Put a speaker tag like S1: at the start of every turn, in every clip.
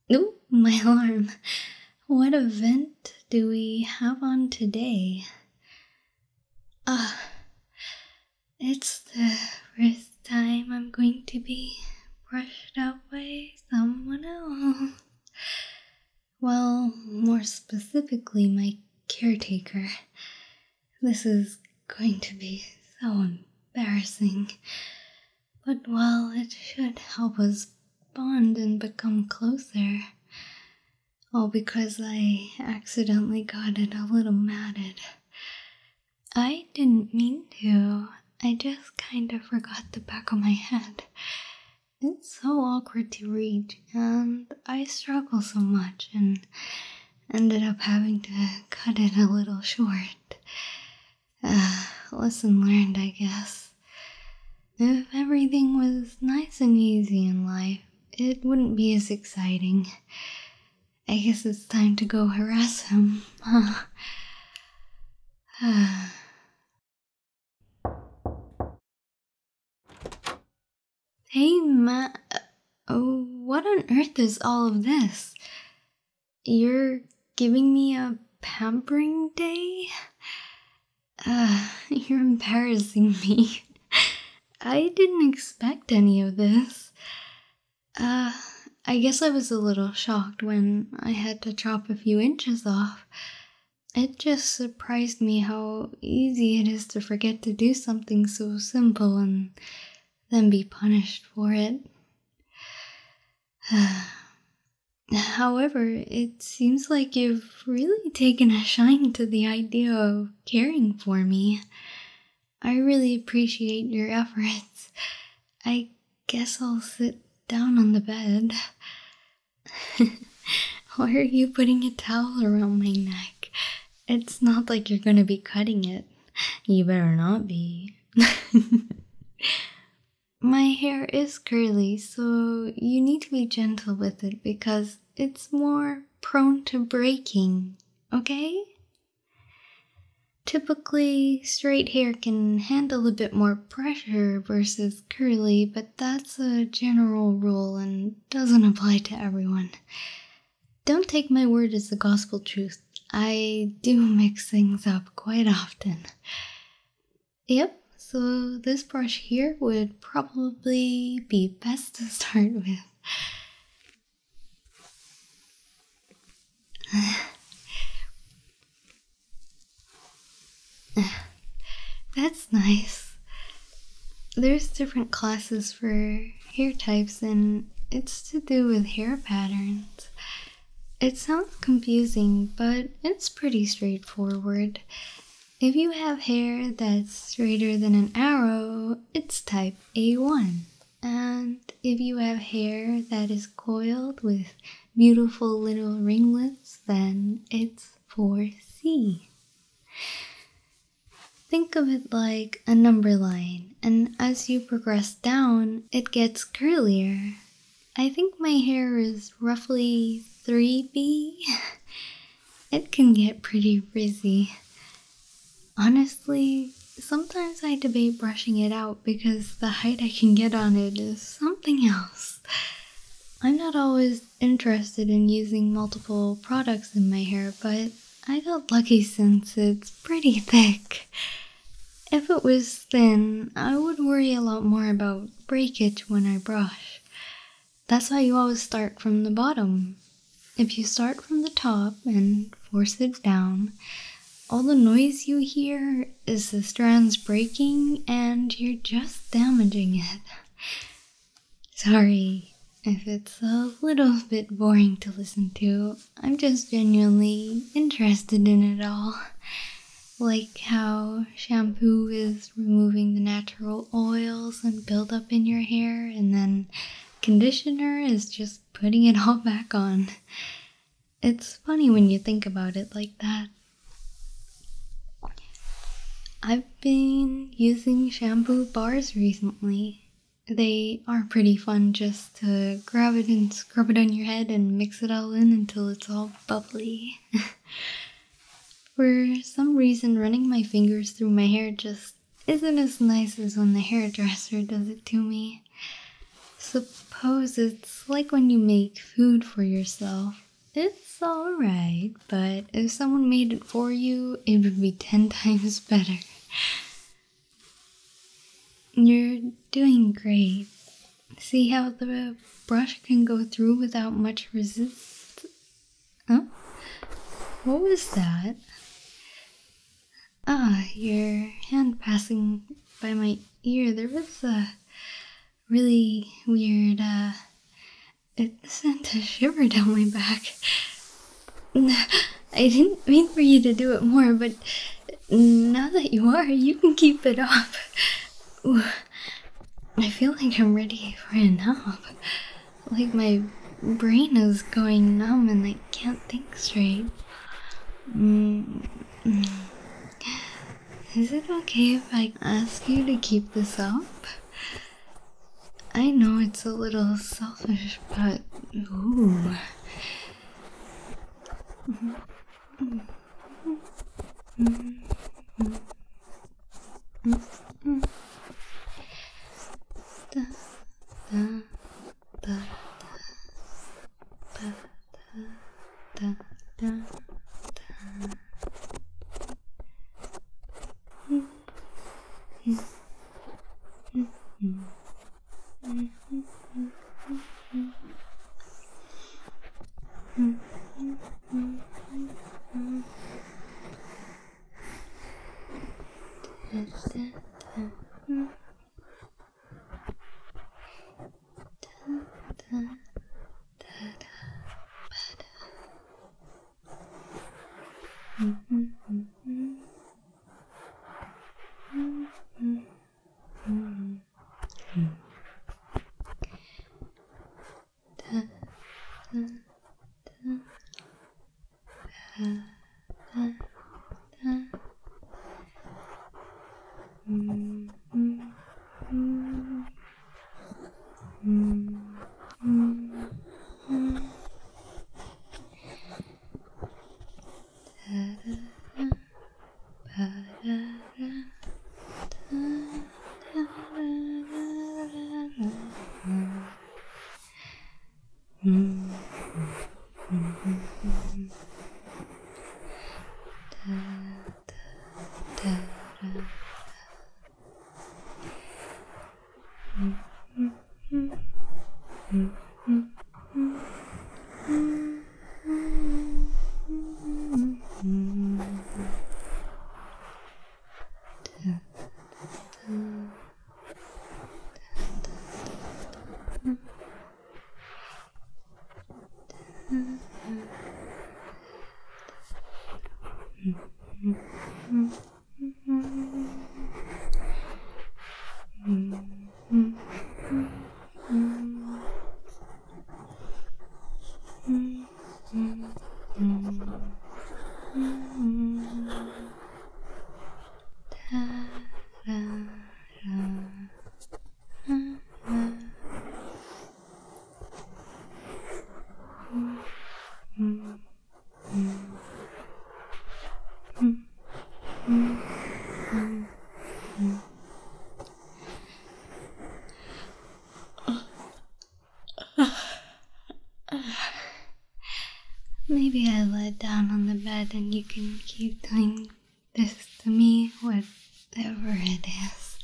S1: Ooh, my alarm. What event do we have on today? Ah, it's the first time I'm going to be brushed out by someone else. Well, more specifically, my caretaker. This is going to be so embarrassing. But well, it should help us bond and become closer. All because I accidentally got it a little matted. I didn't mean to. I just kind of forgot the back of my head. It's so awkward to reach, and I struggle so much and ended up having to cut it a little short. Lesson learned, I guess. If everything was nice and easy in life, it wouldn't be as exciting. I guess it's time to go harass him. Hey, what on earth is all of this? You're giving me a pampering day? You're embarrassing me. I didn't expect any of this. I guess I was a little shocked when I had to chop a few inches off. It just surprised me how easy it is to forget to do something so simple and then be punished for it. However, it seems like you've really taken a shine to the idea of caring for me. I really appreciate your efforts. I guess I'll sit down on the bed. Why are you putting a towel around my neck? It's not like you're gonna be cutting it. You better not be. My hair is curly, so you need to be gentle with it because it's more prone to breaking, okay? Typically, straight hair can handle a bit more pressure versus curly, but that's a general rule and doesn't apply to everyone. Don't take my word as the gospel truth. I do mix things up quite often. Yep. So this brush here would probably be best to start with. That's nice. There's different classes for hair types and it's to do with hair patterns. It sounds confusing, but it's pretty straightforward. If you have hair that's straighter than an arrow, it's type A1. And if you have hair that is coiled with beautiful little ringlets, then it's 4C. Think of it like a number line, and as you progress down, it gets curlier. I think my hair is roughly 3B. It can get pretty frizzy. Honestly, sometimes I debate brushing it out because the height I can get on it is something else. I'm not always interested in using multiple products in my hair, but I got lucky since it's pretty thick. If it was thin, I would worry a lot more about breakage when I brush. That's why you always start from the bottom. If you start from the top and force it down, all the noise you hear is the strands breaking and you're just damaging it. Sorry if it's a little bit boring to listen to. I'm just genuinely interested in it all. Like how shampoo is removing the natural oils and buildup in your hair, and then conditioner is just putting it all back on. It's funny when you think about it like that. I've been using shampoo bars recently. They are pretty fun just to grab it and scrub it on your head and mix it all in until it's all bubbly. For some reason, running my fingers through my hair just isn't as nice as when the hairdresser does it to me. Suppose suppose it's like when you make food for yourself. It's alright, but if someone made it for you, it would be 10 times better. You're doing great. See how the brush can go through without much resist? Huh? What was that? Ah, your hand passing by my ear. There was a really weird, it sent a shiver down my back. I didn't mean for you to do it more, but now that you are, you can keep it up. Ooh, I feel like I'm ready for a nap. Like my brain is going numb and I can't think straight. Is it okay if I ask you to keep this up? I know it's a little selfish, but ooh. Da, da, da, da, da, da, da. Maybe I lie down on the bed and you can keep doing this to me, whatever it is.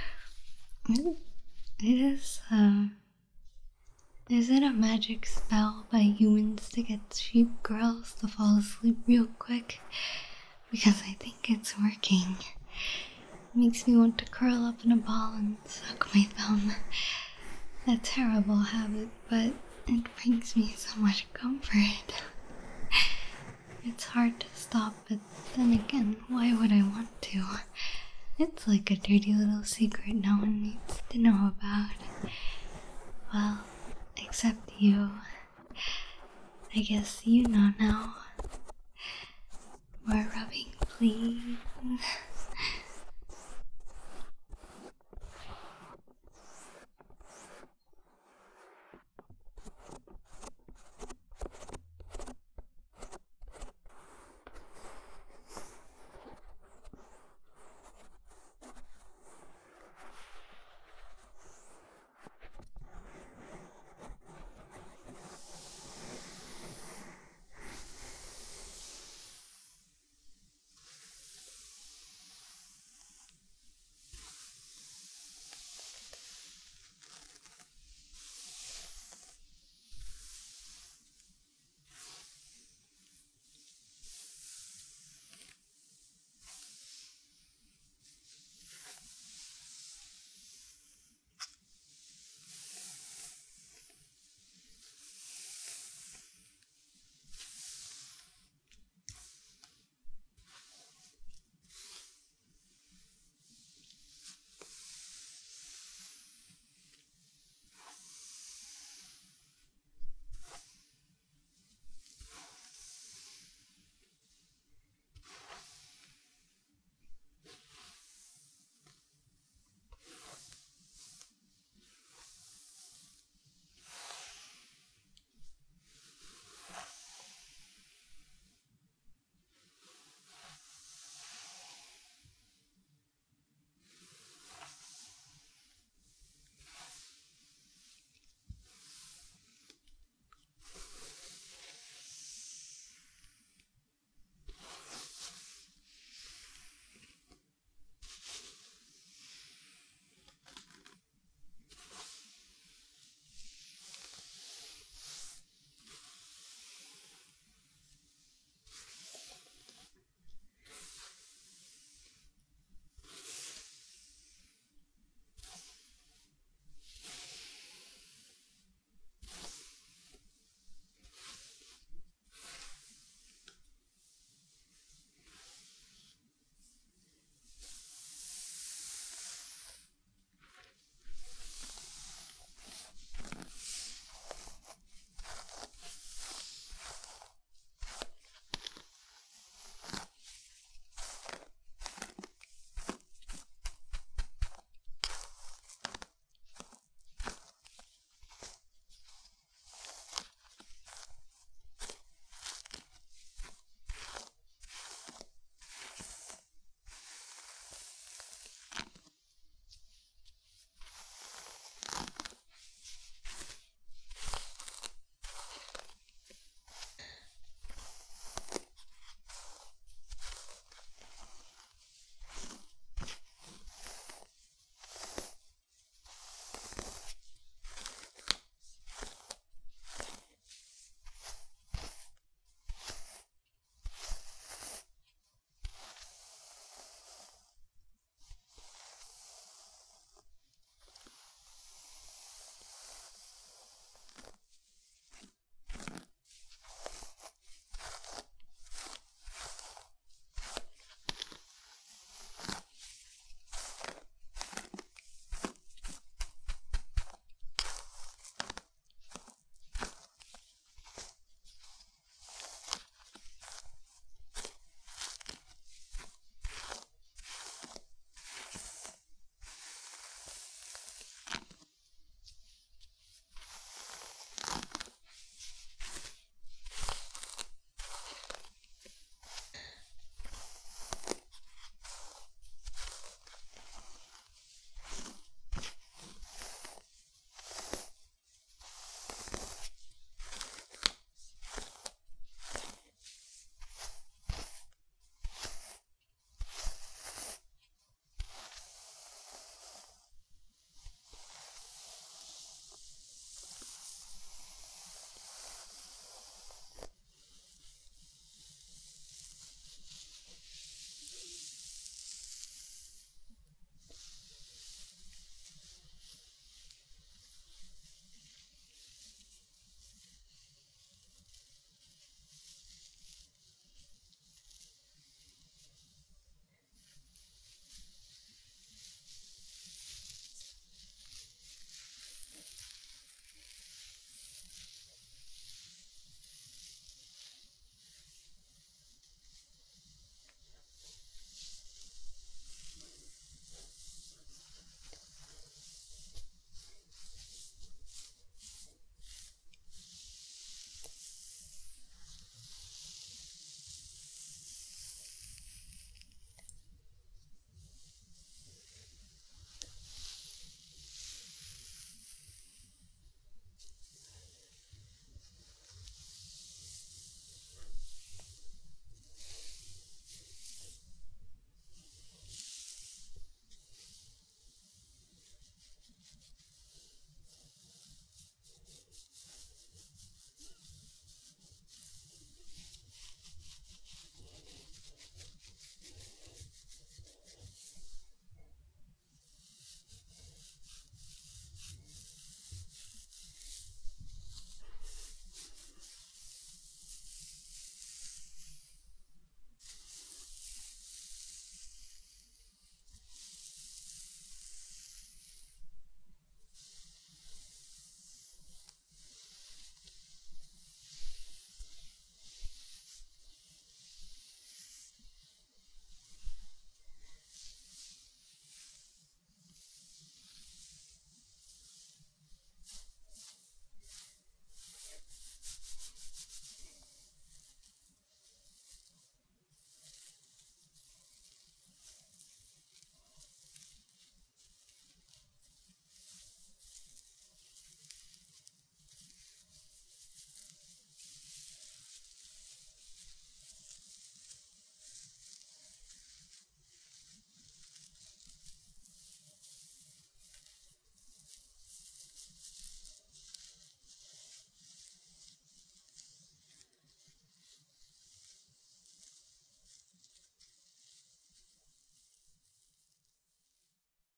S1: Is it a magic spell by humans to get sheep girls to fall asleep real quick? Because I think it's working. It makes me want to curl up in a ball and suck my thumb. A terrible habit, but it brings me so much comfort. It's hard to stop, but then again, why would I want to? It's like a dirty little secret no one needs to know about. Well, except you. I guess you know now. More rubbing, please.